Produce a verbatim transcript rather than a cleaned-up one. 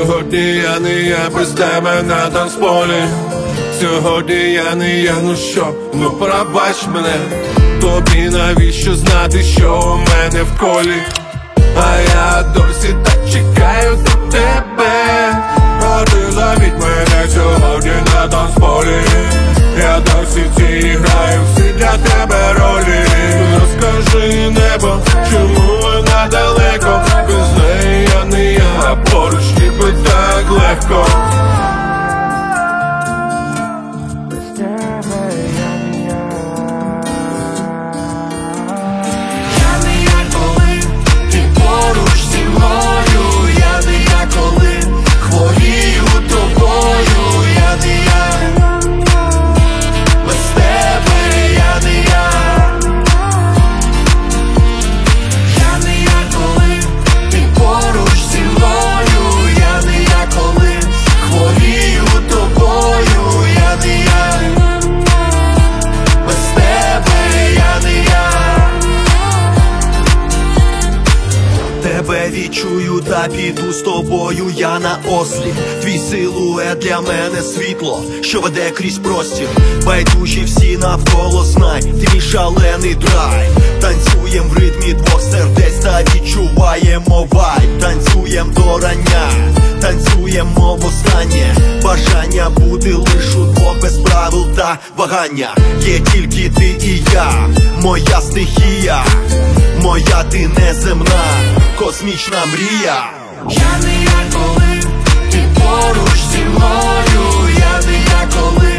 Сьогодні я не я без тебе на танцполі. Сьогодні я не я, ну що, ну пробач мене. Тобі навіщо знати, що у мене в колі? А я досі так чекаю до тебе. А ти зовіть мене сьогодні на танцполі. Я досі ці граю всі для тебе ролі. Розкажи, небо, чому вона далеко? Без неї я не я, а поруч ніби так легко. Тебе відчую та піду з тобою я на осліп. Твій силует для мене світло, що веде крізь простір. Байдужі всі навколо, знай, ти мій шалений драйв. Танцюєм в ритмі двох сердець та відчуваємо вайб. Танцюєм до рання, танцюємо востаннє. Бажання бути лиш у двох без правил та вагання. Є тільки ти і я, моя стихія, моя ти неземна, космічна мрія. Я не я, коли ти поруч зі мною. Я не я, коли